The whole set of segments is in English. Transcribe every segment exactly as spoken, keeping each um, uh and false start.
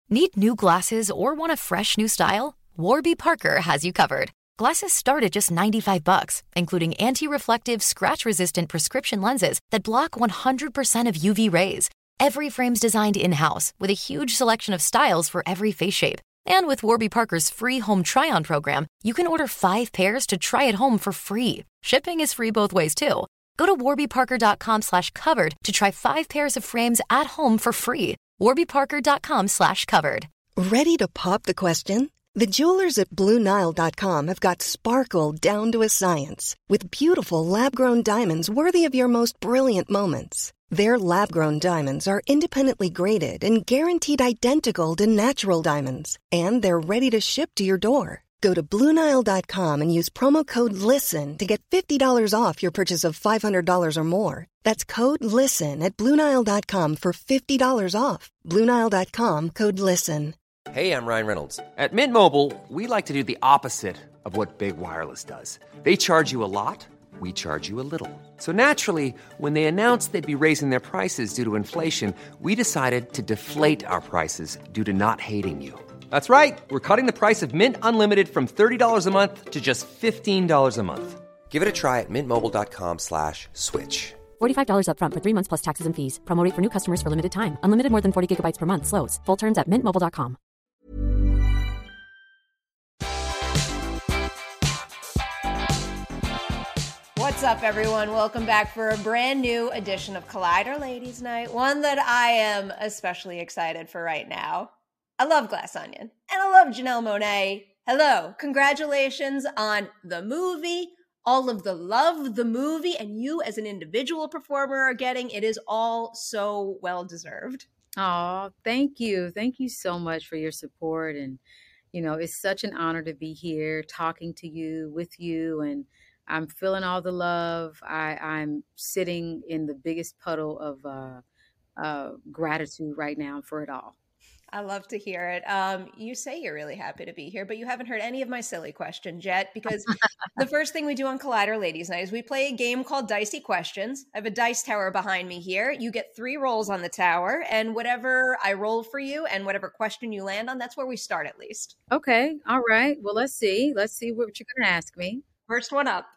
Need new glasses or want a fresh new style? Warby Parker has you covered. Glasses start at just ninety-five bucks, including anti-reflective, scratch-resistant prescription lenses that block one hundred percent of U V rays. Every frame's designed in-house with a huge selection of styles for every face shape. And with Warby Parker's free home try-on program, you can order five pairs to try at home for free. Shipping is free both ways, too. Go to warbyparker.com slash covered to try five pairs of frames at home for free. warbyparker.com slash covered. Ready to pop the question? The jewelers at Blue Nile dot com have got sparkle down to a science with beautiful lab-grown diamonds worthy of your most brilliant moments. Their lab-grown diamonds are independently graded and guaranteed identical to natural diamonds, and they're ready to ship to your door. Go to Blue Nile dot com and use promo code LISTEN to get fifty dollars off your purchase of five hundred dollars or more. That's code LISTEN at Blue Nile dot com for fifty dollars off. Blue Nile dot com, code LISTEN. Hey, I'm Ryan Reynolds. At Mint Mobile, we like to do the opposite of what Big Wireless does. They charge you a lot, we charge you a little. So naturally, when they announced they'd be raising their prices due to inflation, we decided to deflate our prices due to not hating you. That's right. We're cutting the price of Mint Unlimited from thirty dollars a month to just fifteen dollars a month. Give it a try at mintmobile.com slash switch. forty-five dollars up front for three months plus taxes and fees. Promo rate for new customers for limited time. Unlimited more than forty gigabytes per month. Slows full terms at mint mobile dot com. What's up, everyone? Welcome back for a brand new edition of Collider Ladies Night, one that I am especially excited for right now. I love Glass Onion, and I love Janelle Monáe. Hello, congratulations on the movie, all of the love the movie and you as an individual performer are getting. It is all so well-deserved. Oh, thank you. Thank you so much for your support. And, you know, it's such an honor to be here talking to you, with you, and I'm feeling all the love. I, I'm sitting in the biggest puddle of uh, uh, gratitude right now for it all. I love to hear it. Um, you say you're really happy to be here, but you haven't heard any of my silly questions yet, because the first thing we do on Collider Ladies Night is we play a game called Dicey Questions. I have a dice tower behind me here. You get three rolls on the tower, and whatever I roll for you and whatever question you land on, that's where we start at least. Okay. All right. Well, let's see. Let's see what you're going to ask me. First one up.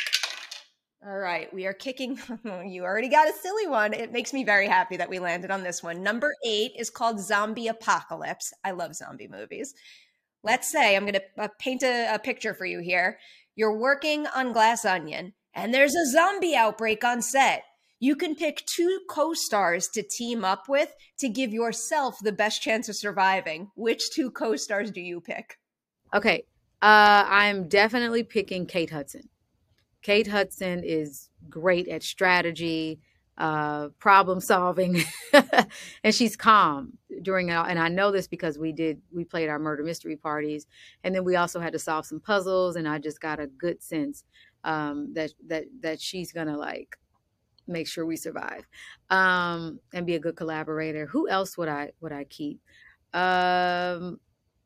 All right, we are kicking. You already got a silly one. It makes me very happy that we landed on this one. Number eight is called Zombie Apocalypse. I love zombie movies. Let's say I'm going to uh, paint a, a picture for you here. You're working on Glass Onion, and there's a zombie outbreak on set. You can pick two co-stars to team up with to give yourself the best chance of surviving. Which two co-stars do you pick? Okay, uh, I'm definitely picking Kate Hudson. Kate Hudson is great at strategy, uh, problem solving, and she's calm during it. And I know this because we did, we played our murder mystery parties, and then we also had to solve some puzzles. And I just got a good sense um, that that that she's gonna like make sure we survive um, and be a good collaborator. Who else would I would I keep? Um,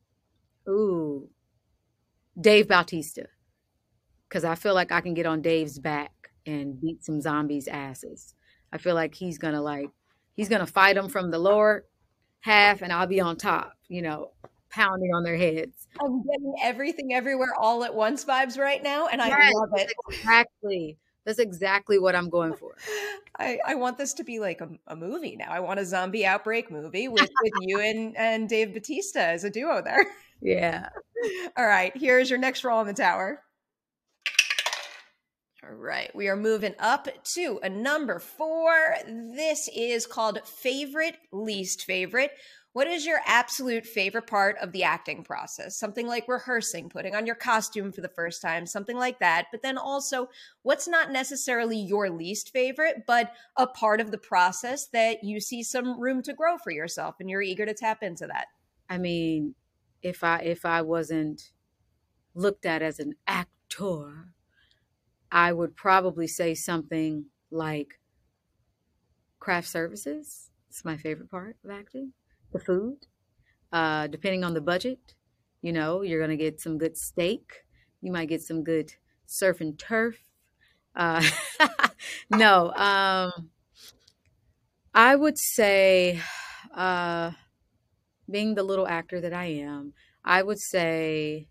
ooh, Dave Bautista. Because I feel like I can get on Dave's back and beat some zombies' asses. I feel like he's going to like, he's going to fight them from the lower half and I'll be on top, you know, pounding on their heads. I'm getting everything everywhere all at once vibes right now, and I yes, love it. Exactly. That's exactly what I'm going for. I, I want this to be like a, a movie now. I want a zombie outbreak movie with, with you and, and Dave Bautista as a duo there. Yeah. All right. Here's your next roll on the tower. All right, we are moving up to a number four. This is called Favorite, Least Favorite. What is your absolute favorite part of the acting process? Something like rehearsing, putting on your costume for the first time, something like that. But then also, what's not necessarily your least favorite, but a part of the process that you see some room to grow for yourself and you're eager to tap into that? I mean, if I if I wasn't looked at as an actor, I would probably say something like craft services. It's my favorite part of acting. The food, uh, depending on the budget, you know, you're going to get some good steak. You might get some good surf and turf. Uh, no, um, I would say uh, being the little actor that I am, I would say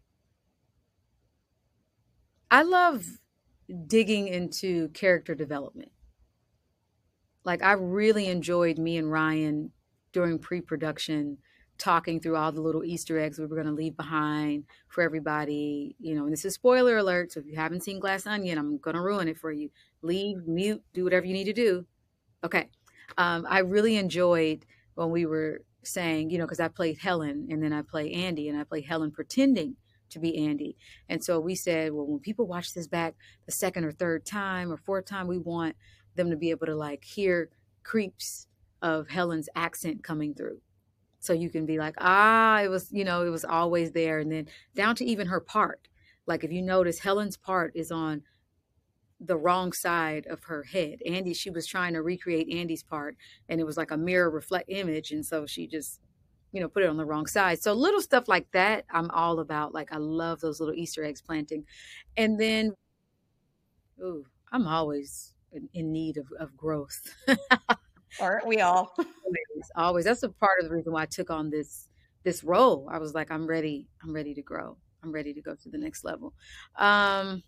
I love digging into character development. Like I really enjoyed me and Ryan during pre-production talking through all the little Easter eggs we were going to leave behind for everybody. You know, and this is spoiler alert. So if you haven't seen Glass Onion, I'm going to ruin it for you. Leave, mute, do whatever you need to do. Okay. Um, I really enjoyed when we were saying, you know, because I played Helen and then I play Andy and I play Helen pretending to be Andy. And so we said, well, when people watch this back the second or third time or fourth time, we want them to be able to like hear creeps of Helen's accent coming through. So you can be like, ah, it was, you know, it was always there. And then down to even her part. Like if you notice, Helen's part is on the wrong side of her head. Andy, she was trying to recreate Andy's part and it was like a mirror reflect image. And so she just, you know, put it on the wrong side. So little stuff like that, I'm all about. Like, I love those little Easter eggs planting. And then, ooh, I'm always in, in need of, of growth. Aren't we all? always, always. That's a part of the reason why I took on this, this role. I was like, I'm ready. I'm ready to grow. I'm ready to go to the next level. Um,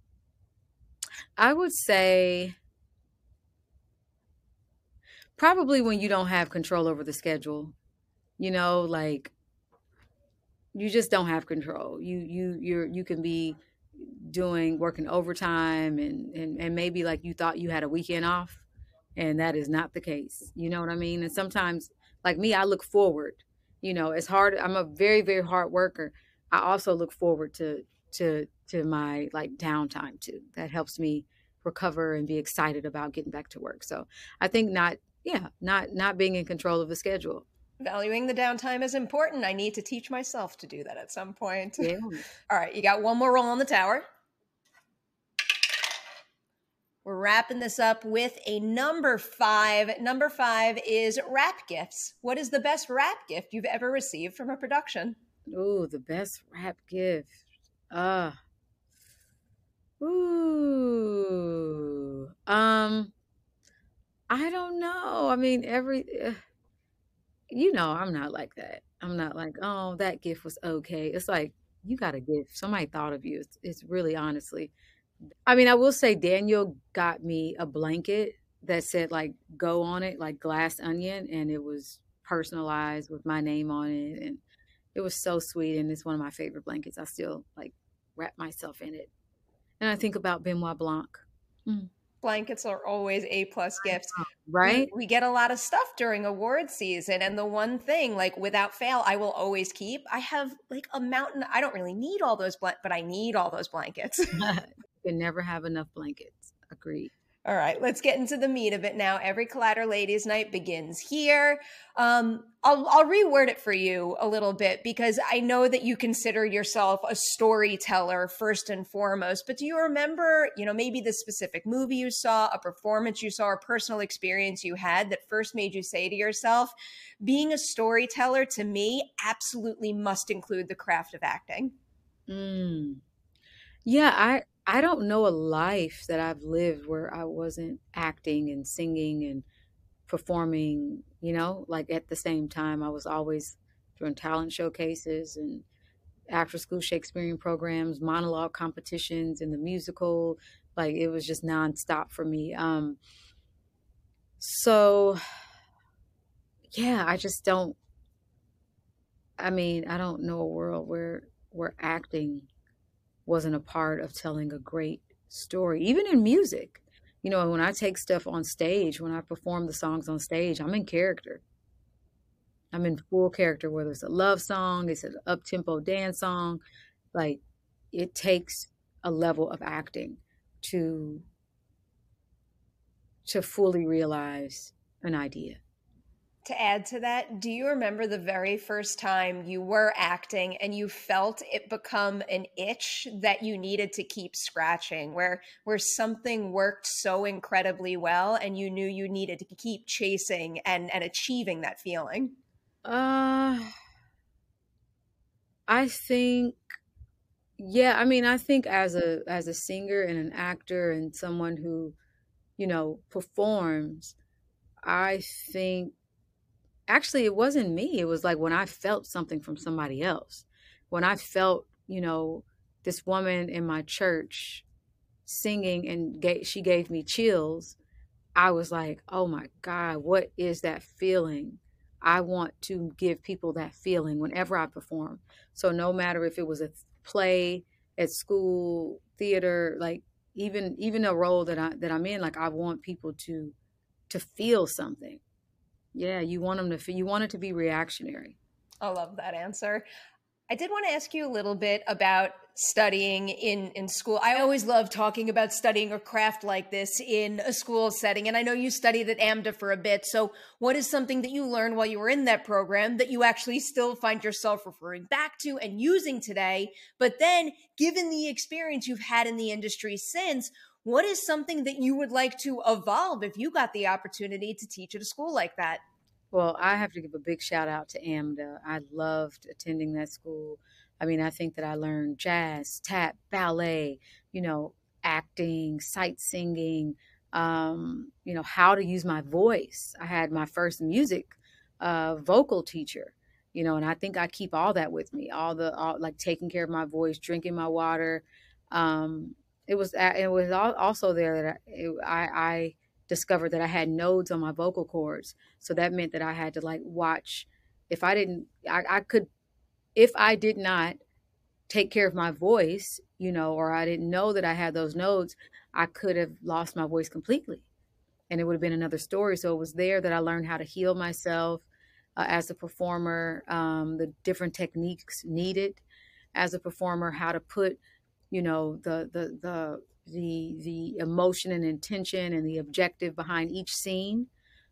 I would say probably when you don't have control over the schedule, you know, like you just don't have control. You, you, you're, you can be doing, working overtime and, and, and maybe like you thought you had a weekend off and that is not the case. You know what I mean? And sometimes like me, I look forward, you know, it's hard. I'm a very, very hard worker. I also look forward to, to, to my like downtime too. That helps me recover and be excited about getting back to work. So I think not, yeah, not, not being in control of the schedule. Valuing the downtime is important. I need to teach myself to do that at some point. Yeah. All right, you got one more roll on the tower. We're wrapping this up with a number five. Number five is wrap gifts. What is the best wrap gift you've ever received from a production? Ooh, the best wrap gift. Uh, ooh. Um, I don't know. I mean, every... Uh, you know, I'm not like that. I'm not like, oh, that gift was okay. It's like, you got a gift. Somebody thought of you. It's, it's really honestly. I mean, I will say Daniel got me a blanket that said like, go on it, like Glass Onion. And it was personalized with my name on it. And it was so sweet. And it's one of my favorite blankets. I still like wrap myself in it. And I think about Benoit Blanc. Mm. Blankets are always A-plus gifts. Right? We, we get a lot of stuff during award season. And the one thing, like without fail, I will always keep, I have like a mountain. I don't really need all those blankets, but I need all those blankets. You can never have enough blankets. Agreed. All right, let's get into the meat of it now. Every Collider Ladies Night begins here. Um, I'll, I'll reword it for you a little bit because I know that you consider yourself a storyteller first and foremost, but do you remember, you know, maybe the specific movie you saw, a performance you saw, or personal experience you had that first made you say to yourself, being a storyteller to me absolutely must include the craft of acting? Mm. Yeah, I... I don't know a life that I've lived where I wasn't acting and singing and performing, you know, like at the same time. I was always doing talent showcases and after school Shakespearean programs, monologue competitions and the musical. Like it was just nonstop for me. Um, so yeah, I just don't, I mean, I don't know a world where, where acting wasn't a part of telling a great story, even in music. You know, when I take stuff on stage, when I perform the songs on stage, I'm in character. I'm in full character, whether it's a love song, it's an up-tempo dance song. Like, it takes a level of acting to, to fully realize an idea. To add to that, do you remember the very first time you were acting and you felt it become an itch that you needed to keep scratching, where where something worked so incredibly well and you knew you needed to keep chasing and, and achieving that feeling? Uh, I think, yeah, I mean, I think as a as a singer and an actor and someone who, you know, performs, I think actually, it wasn't me. It was like when I felt something from somebody else. When I felt, you know, this woman in my church singing and gave, she gave me chills. I was like, oh my God, what is that feeling? I want to give people that feeling whenever I perform. So no matter if it was a play at school, theater, like even even a role that I that I'm in, like I want people to to feel something. Yeah, you want them to feel, you want it to be reactionary. I love that answer. I did want to ask you a little bit about studying in, in school. I always love talking about studying a craft like this in a school setting. And I know you studied at AMDA for a bit. So what is something that you learned while you were in that program that you actually still find yourself referring back to and using today? But then given the experience you've had in the industry since, what is something that you would like to evolve if you got the opportunity to teach at a school like that? Well, I have to give a big shout out to AMDA. I loved attending that school. I mean, I think that I learned jazz, tap, ballet, you know, acting, sight singing, um, you know, how to use my voice. I had my first music uh, vocal teacher, you know, and I think I keep all that with me, all the, all, like taking care of my voice, drinking my water. Um, it was, it was also there that I, it, I, I discovered that I had nodes on my vocal cords. So that meant that I had to like watch, if I didn't, I, I could, if I did not take care of my voice, you know, or I didn't know that I had those nodes, I could have lost my voice completely and it would have been another story. So it was there that I learned how to heal myself uh, as a performer, um, the different techniques needed as a performer, how to put, you know, the, the, the, the the emotion and intention and the objective behind each scene.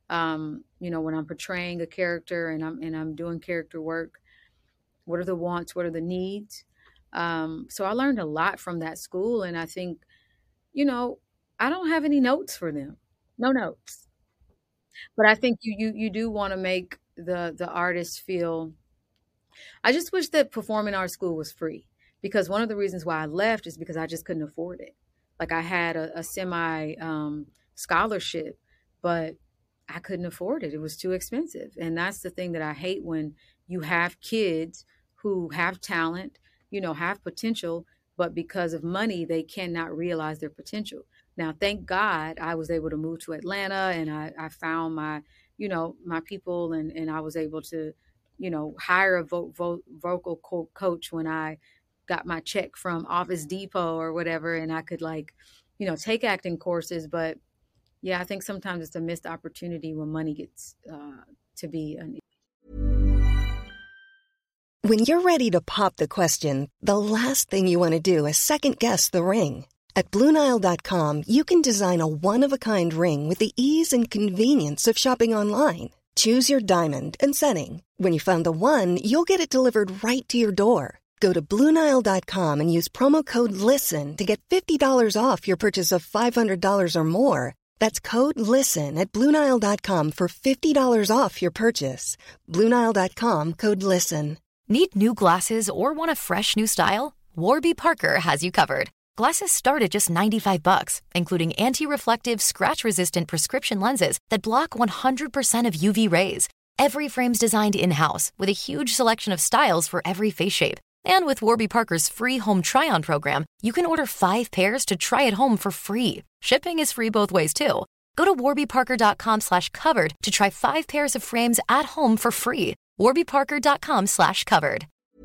Um, you know, when I'm portraying a character and I'm and I'm doing character work, what are the wants, what are the needs? Um, so I learned a lot from that school, and I think, you know, I don't have any notes for them, no notes, but I think you you you do want to make the the artists feel. I just wish that performing arts school was free, because one of the reasons why I left is because I just couldn't afford it. Like I had a, a semi um, scholarship, but I couldn't afford it. It was too expensive. And that's the thing that I hate, when you have kids who have talent, you know, have potential, but because of money, they cannot realize their potential. Now, thank God I was able to move to Atlanta, and I, I found my, you know, my people, and, and I was able to, you know, hire a vo- vo- vocal co- coach when I got my check from Office Depot or whatever, and I could like, you know, take acting courses. But yeah, I think sometimes it's a missed opportunity when money gets uh, to be an. When you're ready to pop the question, the last thing you want to do is second guess the ring. At Blue Nile dot com, you can design a one-of-a-kind ring with the ease and convenience of shopping online. Choose your diamond and setting. When you find the one, you'll get it delivered right to your door. Go to Blue Nile dot com and use promo code LISTEN to get fifty dollars off your purchase of five hundred dollars or more. That's code LISTEN at Blue Nile dot com for fifty dollars off your purchase. Blue Nile dot com, code LISTEN. Need new glasses or want a fresh new style? Warby Parker has you covered. Glasses start at just ninety-five bucks, including anti-reflective, scratch-resistant prescription lenses that block one hundred percent of U V rays. Every frame's designed in-house with a huge selection of styles for every face shape. And with Warby Parker's free home try-on program, you can order five pairs to try at home for free. Shipping is free both ways, too. Go to warby parker dot com slash covered to try five pairs of frames at home for free. warby parker dot com slash covered.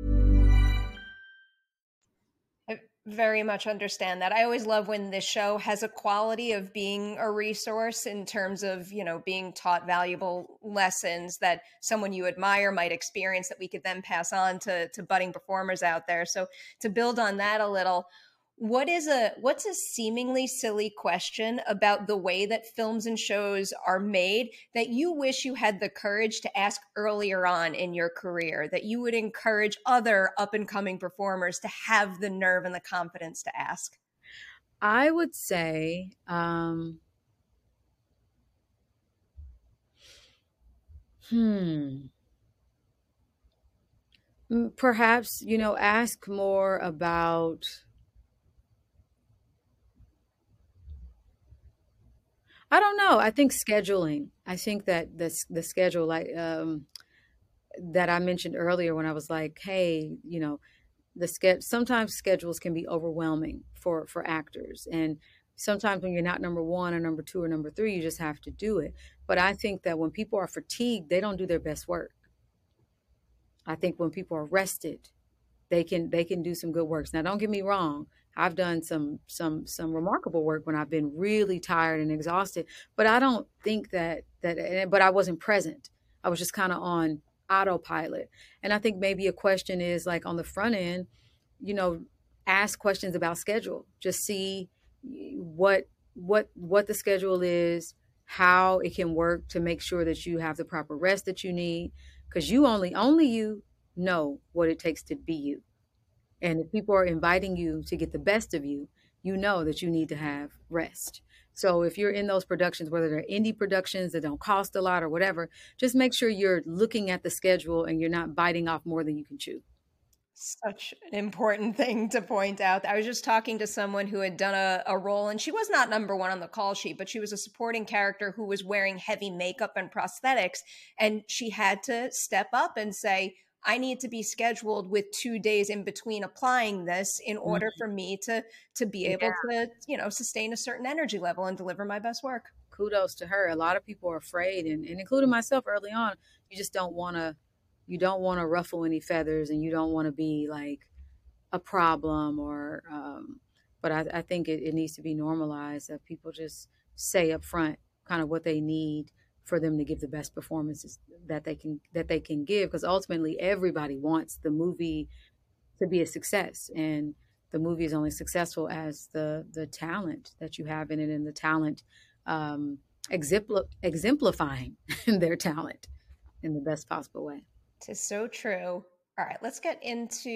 I very much understand that. I always love when this show has a quality of being a resource in terms of, you know, being taught valuable lessons that someone you admire might experience that we could then pass on to, to budding performers out there. So to build on that a little, what is a what's a seemingly silly question about the way that films and shows are made that you wish you had the courage to ask earlier on in your career, that you would encourage other up-and-coming performers to have the nerve and the confidence to ask? I would say, um, hmm, perhaps, you know, ask more about, I don't know. I think scheduling. I think that the the schedule, like um, that I mentioned earlier, when I was like, hey, you know, the ske- sometimes schedules can be overwhelming for for actors, and sometimes when you're not number one or number two or number three, you just have to do it. But I think that when people are fatigued, they don't do their best work. I think when people are rested, they can they can do some good works. Now, don't get me wrong. I've done some some some remarkable work when I've been really tired and exhausted, but I don't think that that but I wasn't present. I was just kind of on autopilot. And I think maybe a question is like on the front end, you know, ask questions about schedule. Just see what what what the schedule is, how it can work to make sure that you have the proper rest that you need, because you only only you know what it takes to be you. And if people are inviting you to get the best of you, you know that you need to have rest. So if you're in those productions, whether they're indie productions that don't cost a lot or whatever, just make sure you're looking at the schedule and you're not biting off more than you can chew. Such an important thing to point out. I was just talking to someone who had done a, a role, and she was not number one on the call sheet, but she was a supporting character who was wearing heavy makeup and prosthetics. And she had to step up and say, I need to be scheduled with two days in between applying this in order for me to to be able Yeah. to, you know, sustain a certain energy level and deliver my best work. Kudos to her. A lot of people are afraid, and, and including myself early on, you just don't want to, you don't want to ruffle any feathers, and you don't want to be like a problem or, um, but I, I think it, it needs to be normalized that people just say up front kind of what they need for them to give the best performances that they can that they can give, because ultimately everybody wants the movie to be a success, and the movie is only successful as the the talent that you have in it, and the talent um, exempl- exemplifying their talent in the best possible way. Tis so true. All right, let's get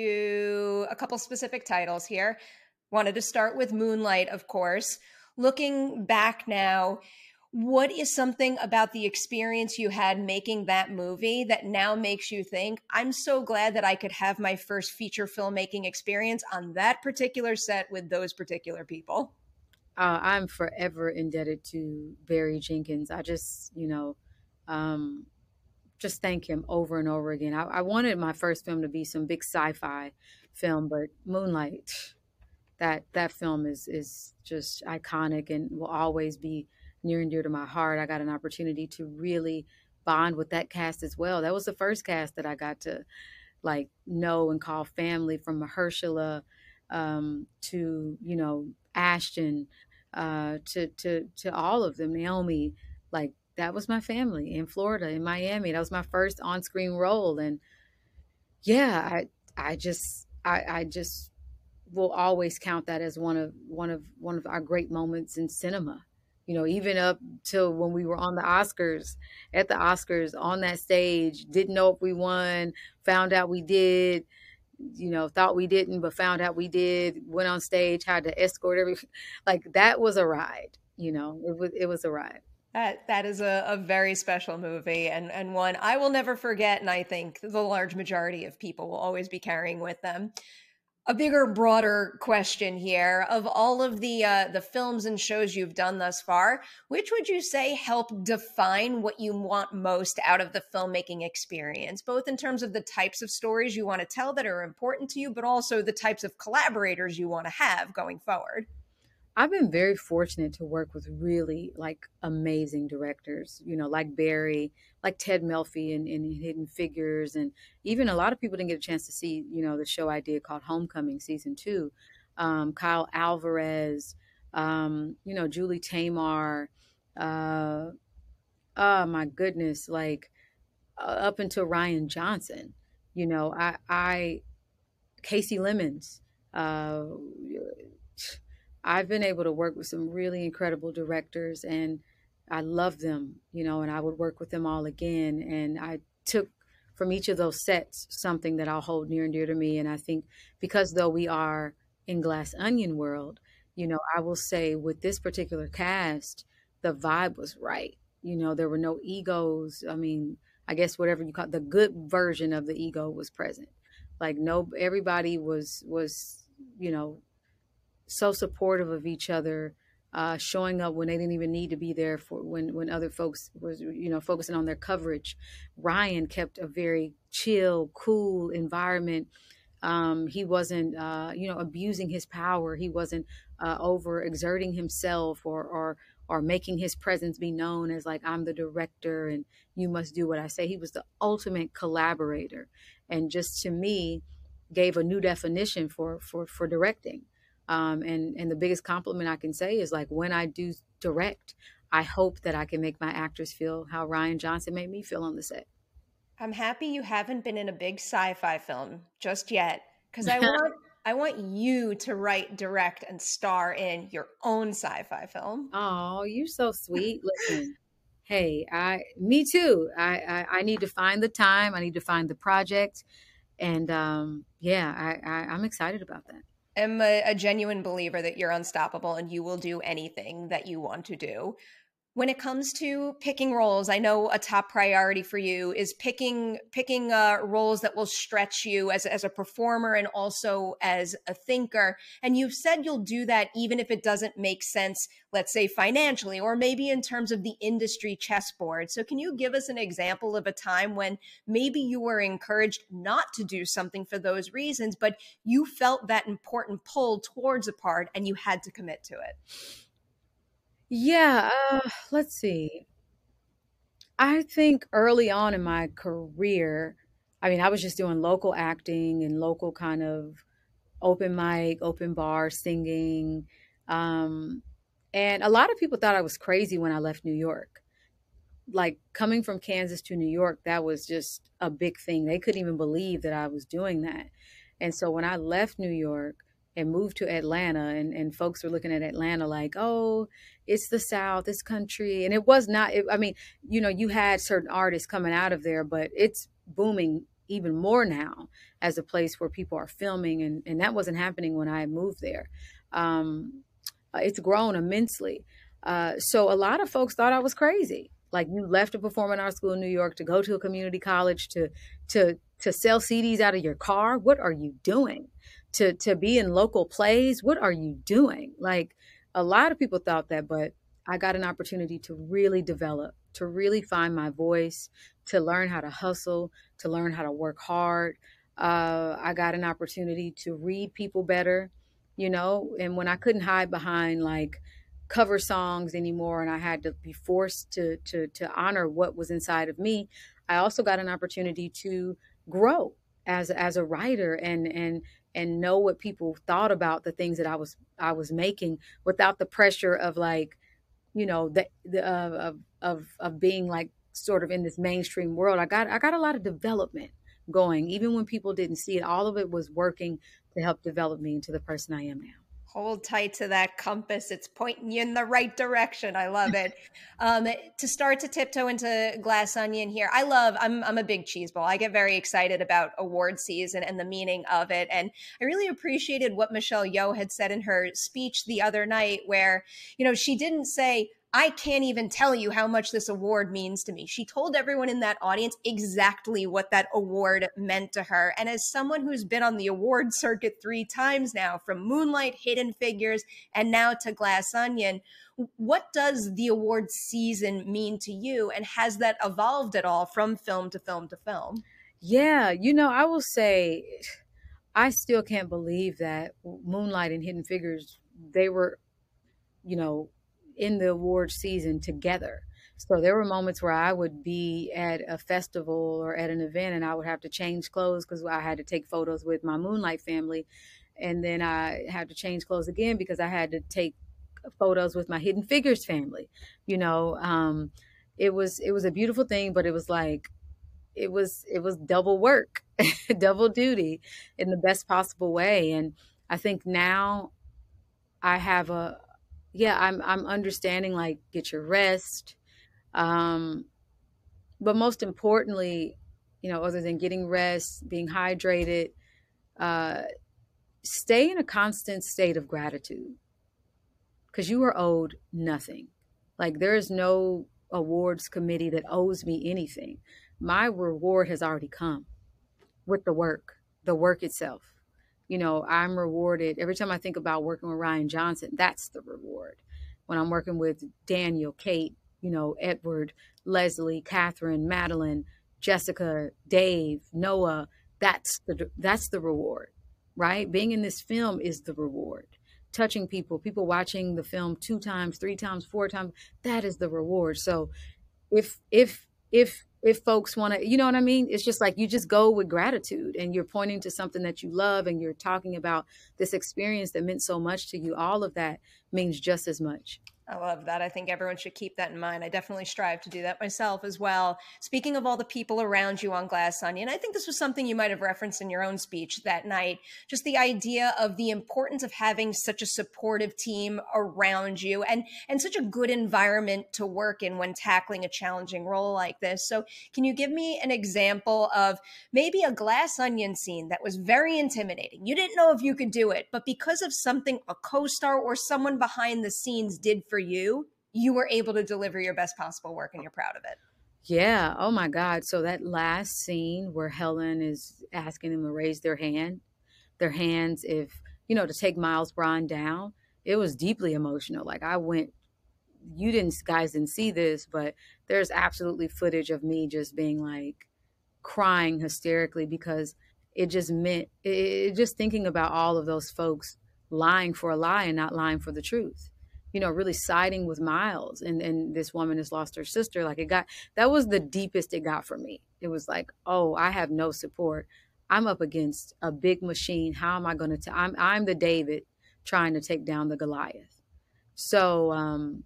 into a couple specific titles here. Wanted to start with Moonlight, of course. Looking back now, what is something about the experience you had making that movie that now makes you think, I'm so glad that I could have my first feature filmmaking experience on that particular set with those particular people? Uh, I'm forever indebted to Barry Jenkins. I just, you know, um, just thank him over and over again. I, I wanted my first film to be some big sci-fi film, but Moonlight, that that film is is just iconic and will always be near and dear to my heart. I got an opportunity to really bond with that cast as well. That was the first cast that I got to like know and call family, from Mahershala um, to, you know, Ashton, uh, to to to all of them, Naomi. Like that was my family in Florida, in Miami. That was my first on-screen role, and yeah, I I just I, I just will always count that as one of one of one of our great moments in cinema. You know, even up till when we were on the Oscars, at the Oscars on that stage, didn't know if we won, found out we did, you know, thought we didn't, but found out we did, went on stage, had to escort every, like that was a ride, you know, it was, it was a ride. That that is a, a very special movie, and, and one I will never forget, and I think the large majority of people will always be carrying with them. A bigger, broader question here: of all of the uh, the films and shows you've done thus far, which would you say help define what you want most out of the filmmaking experience, both in terms of the types of stories you want to tell that are important to you, but also the types of collaborators you want to have going forward? I've been very fortunate to work with really like amazing directors, you know, like Barry, like Ted Melfi in, in Hidden Figures. And even a lot of people didn't get a chance to see, you know, the show I did called Homecoming season two. Um, Kyle Alvarez, um, you know, Julie Taymor, uh, oh my goodness, like uh, up until Ryan Johnson, you know, I, I, Casey Lemons, uh, I've been able to work with some really incredible directors, and I love them, you know, and I would work with them all again. And I took from each of those sets something that I'll hold near and dear to me. And I think because though we are in Glass Onion world, you know, I will say with this particular cast, the vibe was right. You know, there were no egos. I mean, I guess whatever you call it, the good version of the ego was present. Like no, everybody was, was, you know, so supportive of each other, uh, showing up when they didn't even need to be there for when, when other folks was, you know, focusing on their coverage. Ryan kept a very chill, cool environment. Um, he wasn't, uh, you know, abusing his power. He wasn't uh, over exerting himself or, or, or making his presence be known as like, I'm the director and you must do what I say. He was the ultimate collaborator, and just to me gave a new definition for, for, for directing. Um, and, and the biggest compliment I can say is like, when I do direct, I hope that I can make my actors feel how Rian Johnson made me feel on the set. I'm happy you haven't been in a big sci-fi film just yet, because I want I want you to write, direct, and star in your own sci-fi film. Oh, you're so sweet. Listen, hey, I me too. I, I I need to find the time. I need to find the project, and um, yeah, I, I I'm excited about that. I'm a, a genuine believer that you're unstoppable and you will do anything that you want to do. When it comes to picking roles, I know a top priority for you is picking picking uh, roles that will stretch you as, as a performer and also as a thinker. And you've said you'll do that even if it doesn't make sense, let's say financially, or maybe in terms of the industry chessboard. So can you give us an example of a time when maybe you were encouraged not to do something for those reasons, but you felt that important pull towards a part and you had to commit to it? Yeah, uh, let's see. I think early on in my career, I mean, I was just doing local acting and local kind of open mic, open bar singing. Um, and a lot of people thought I was crazy when I left New York. Like coming from Kansas to New York, that was just a big thing. They couldn't even believe that I was doing that. And so when I left New York and moved to Atlanta, and, and folks were looking at Atlanta like, oh, it's the South, it's country. And it was not, it, I mean, you know, you had certain artists coming out of there, but it's booming even more now as a place where people are filming. And, and that wasn't happening when I moved there. Um, it's grown immensely. Uh, so a lot of folks thought I was crazy. Like, you left a performing arts school in New York to go to a community college to, to, to sell C Ds out of your car. What are you doing? To, to be in local plays. What are you doing? Like, a lot of people thought that, but I got an opportunity to really develop, to really find my voice, to learn how to hustle, to learn how to work hard. Uh, I got an opportunity to read people better, you know, and when I couldn't hide behind like cover songs anymore and I had to be forced to, to, to honor what was inside of me, I also got an opportunity to grow as, as a writer and, and, and know what people thought about the things that I was, I was making without the pressure of like, you know, the, the, uh, of, of, of being like sort of in this mainstream world. I got, I got a lot of development going, even when people didn't see it. All of it was working to help develop me into the person I am now. Hold tight to that compass. It's pointing you in the right direction. I love it. Um, to start to tiptoe into Glass Onion here, I love, I'm, I'm a big cheeseball. I get very excited about award season and the meaning of it. And I really appreciated what Michelle Yeoh had said in her speech the other night where, you know, she didn't say, I can't even tell you how much this award means to me. She told everyone in that audience exactly what that award meant to her. And as someone who's been on the award circuit three times now, from Moonlight, Hidden Figures, and now to Glass Onion, what does the award season mean to you? And has that evolved at all from film to film to film? Yeah, you know, I will say, I still can't believe that Moonlight and Hidden Figures, they were, you know, in the award season together. So there were moments where I would be at a festival or at an event and I would have to change clothes because I had to take photos with my Moonlight family. And then I had to change clothes again because I had to take photos with my Hidden Figures family. You know, um, it was, it was a beautiful thing, but it was like, it was, it was double work, double duty in the best possible way. And I think now I have a, yeah, I'm I'm understanding like get your rest. Um, but most importantly, you know, other than getting rest, being hydrated, uh, stay in a constant state of gratitude because you are owed nothing. Like there is no awards committee that owes me anything. My reward has already come with the work, the work itself. You know, I'm rewarded every time I think about working with Rian Johnson. That's the reward. when I'm working with Daniel, Kate, you know, Edward, Leslie, Catherine, Madeline, Jessica, Dave, Noah, that's the that's the reward, right? Being in this film is the reward. Touching people, people watching the film two times, three times, four times, that is the reward. So if if if if folks want to, you know what I mean? It's just like you just go with gratitude and you're pointing to something that you love and you're talking about this experience that meant so much to you. All of that means just as much. I love that. I think everyone should keep that in mind. I definitely strive to do that myself as well. Speaking of all the people around you on Glass Onion, I think this was something you might have referenced in your own speech that night, just the idea of the importance of having such a supportive team around you and, and such a good environment to work in when tackling a challenging role like this. So can you give me an example of maybe a Glass Onion scene that was very intimidating? You didn't know if you could do it, but because of something a co-star or someone behind the scenes did for you, you were able to deliver your best possible work and you're proud of it. Yeah. Oh my God. So that last scene where Helen is asking them to raise their hand, their hands, if, you know, to take Miles Braun down, it was deeply emotional. Like I went, you didn't, guys didn't see this, but there's absolutely footage of me just being like crying hysterically because it just meant, it, it just thinking about all of those folks lying for a lie and not lying for the truth. You know, really siding with Miles and, and this woman has lost her sister. Like it got, that was the deepest it got for me. It was like, oh, I have no support. I'm up against a big machine. How am I going to, t- I'm, I'm the David trying to take down the Goliath. So um,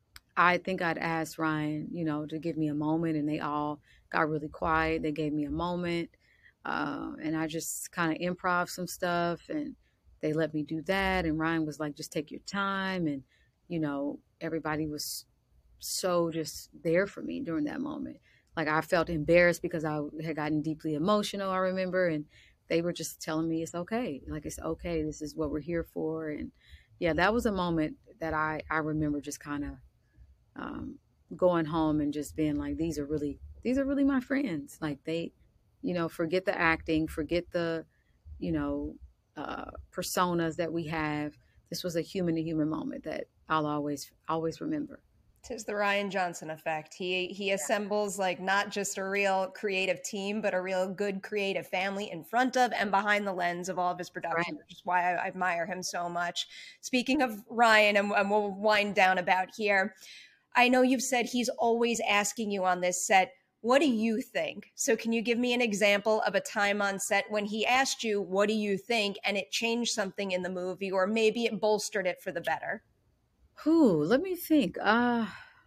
I think I'd asked Ryan, you know, to give me a moment and they all got really quiet. They gave me a moment uh, and I just kind of improv some stuff and they let me do that. And Ryan was like, just take your time. And you know, everybody was so just there for me during that moment. Like I felt embarrassed because I had gotten deeply emotional, I remember, and they were just telling me it's okay. Like, it's okay. This is what we're here for. And yeah, that was a moment that I, I remember just kind of um, going home and just being like, these are really, these are really my friends. Like they, you know, forget the acting, forget the, you know, uh, personas that we have. This was a human to human moment that I'll always, always remember. Tis the Rian Johnson effect. He he assembles like not just a real creative team, but a real good creative family in front of and behind the lens of all of his production, right. Which is why I, I admire him so much. Speaking of Ryan, and, and we'll wind down about here, I know you've said he's always asking you on this set, what do you think? So can you give me an example of a time on set when he asked you, what do you think? And it changed something in the movie, or maybe it bolstered it for the better? Whew, let me think. Uh,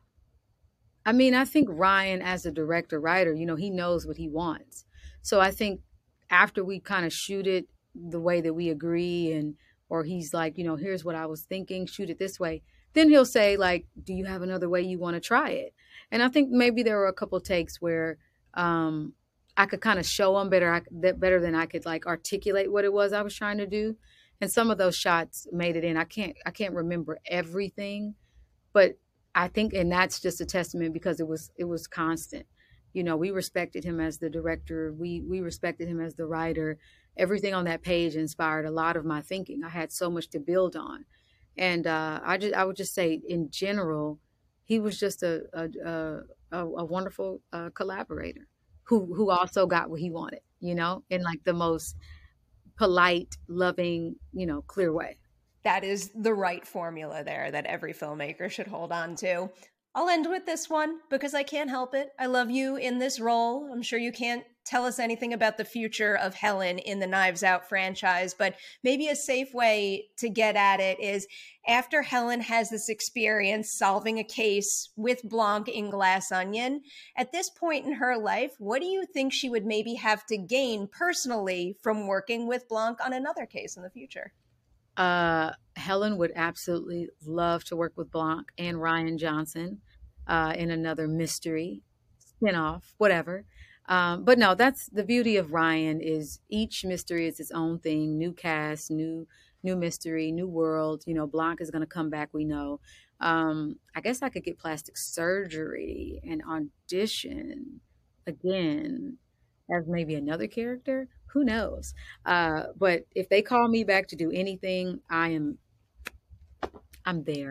I mean, I think Ryan, as a director, writer, you know, he knows what he wants. So I think after we kind of shoot it the way that we agree, and or he's like, you know, here's what I was thinking, shoot it this way. Then he'll say, like, do you have another way you want to try it? And I think maybe there were a couple of takes where um, I could kind of show him better, I, that better than I could like articulate what it was I was trying to do. And some of those shots made it in. I can't, I can't remember everything, but I think, and that's just a testament because it was, it was constant. You know, we respected him as the director. We, we respected him as the writer. Everything on that page inspired a lot of my thinking. I had so much to build on. And uh, I just, I would just say in general, he was just a, a, a, a wonderful uh, collaborator who, who also got what he wanted, you know, in like the most polite, loving, you know, clear way. That is the right formula there that every filmmaker should hold on to. I'll end with this one because I can't help it. I love you in this role. I'm sure you can't tell us anything about the future of Helen in the Knives Out franchise, but maybe a safe way to get at it is after Helen has this experience solving a case with Blanc in Glass Onion, at this point in her life, what do you think she would maybe have to gain personally from working with Blanc on another case in the future? Uh, Helen would absolutely love to work with Blanc and Rian Johnson uh, in another mystery spinoff, whatever. Um, but no, that's the beauty of Ryan is each mystery is its own thing. New cast, new new mystery, new world. You know, Blanc is going to come back. We know. Um, I guess I could get plastic surgery and audition again as maybe another character. Who knows? Uh, but if they call me back to do anything, I am, I'm there.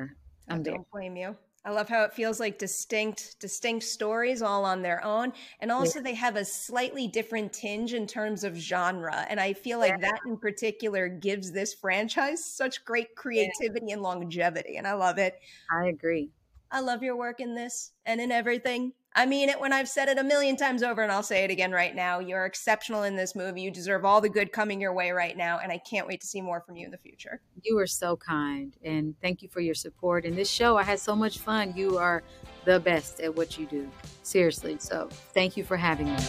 I'm I there. don't blame you. I love how it feels like distinct, distinct stories all on their own. And also Yeah. they have a slightly different tinge in terms of genre. And I feel like that in particular gives this franchise such great creativity and longevity. And I love it. I agree. I love your work in this and in everything. I mean it when I've said it a million times over, and I'll say it again right now. You're exceptional in this movie. You deserve all the good coming your way right now, and I can't wait to see more from you in the future. You are so kind, and thank you for your support. In this show, I had so much fun. You are the best at what you do. Seriously. So thank you for having me.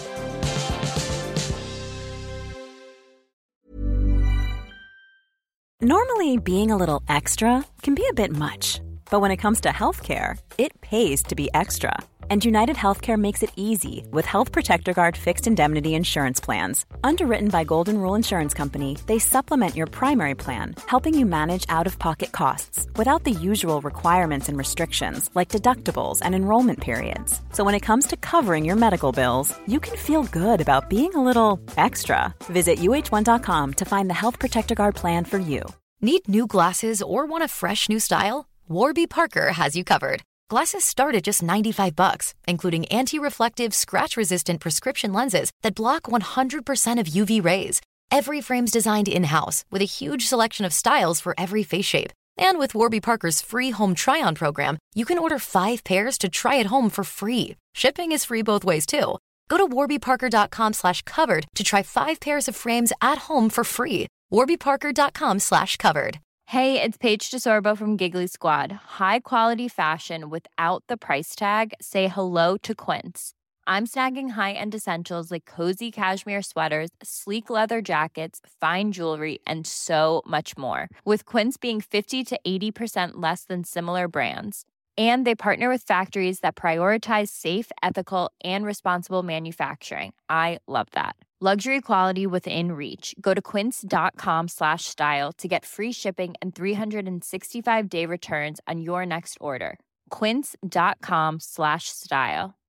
Normally, being a little extra can be a bit much, but when it comes to healthcare, it pays to be extra. And United Healthcare makes it easy with Health Protector Guard fixed indemnity insurance plans. Underwritten by Golden Rule Insurance Company, they supplement your primary plan, helping you manage out-of-pocket costs without the usual requirements and restrictions like deductibles and enrollment periods. So when it comes to covering your medical bills, you can feel good about being a little extra. Visit U H one dot com to find the Health Protector Guard plan for you. Need new glasses or want a fresh new style? Warby Parker has you covered. Glasses start at just ninety-five bucks, including anti-reflective, scratch-resistant prescription lenses that block one hundred percent of U V rays. Every frame's designed in-house with a huge selection of styles for every face shape. And with Warby Parker's free home try-on program, you can order five pairs to try at home for free. Shipping is free both ways, too. Go to warbyparker.com slash covered to try five pairs of frames at home for free. warbyparker.com slash covered. Hey, it's Paige DeSorbo from Giggly Squad. High quality fashion without the price tag. Say hello to Quince. I'm snagging high-end essentials like cozy cashmere sweaters, sleek leather jackets, fine jewelry, and so much more. With Quince being fifty to eighty percent less than similar brands. And they partner with factories that prioritize safe, ethical, and responsible manufacturing. I love that. Luxury quality within reach. Go to quince.com slash style to get free shipping and three sixty-five day returns on your next order. Quince.com slash style.